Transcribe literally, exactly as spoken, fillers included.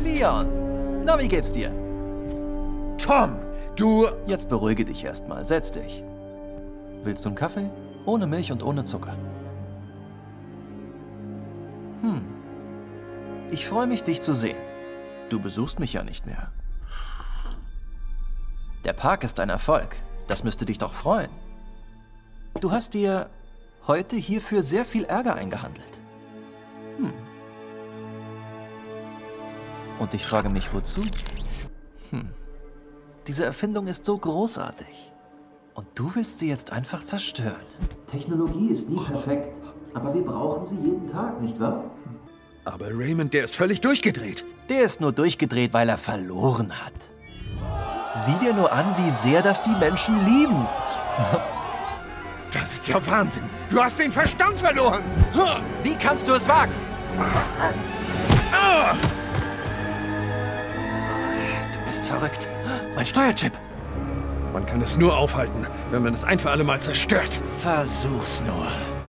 Leon, na, wie geht's dir? Tom, du... Jetzt beruhige dich erstmal. Setz dich. Willst du einen Kaffee? Ohne Milch und ohne Zucker. Hm. Ich freue mich, dich zu sehen. Du besuchst mich ja nicht mehr. Der Park ist ein Erfolg. Das müsste dich doch freuen. Du hast dir heute hierfür sehr viel Ärger eingehandelt. Hm. Und ich frage mich, wozu? Hm. Diese Erfindung ist so großartig. Und du willst sie jetzt einfach zerstören. Technologie ist nie perfekt, aber wir brauchen sie jeden Tag, nicht wahr? Aber Raymond, der ist völlig durchgedreht. Der ist nur durchgedreht, weil er verloren hat. Sieh dir nur an, wie sehr das die Menschen lieben. Das ist ja Wahnsinn. Du hast den Verstand verloren. Wie kannst du es wagen? Du bist verrückt. Mein Steuerchip. Man kann es nur aufhalten, wenn man es ein für alle Mal zerstört. Versuch's nur.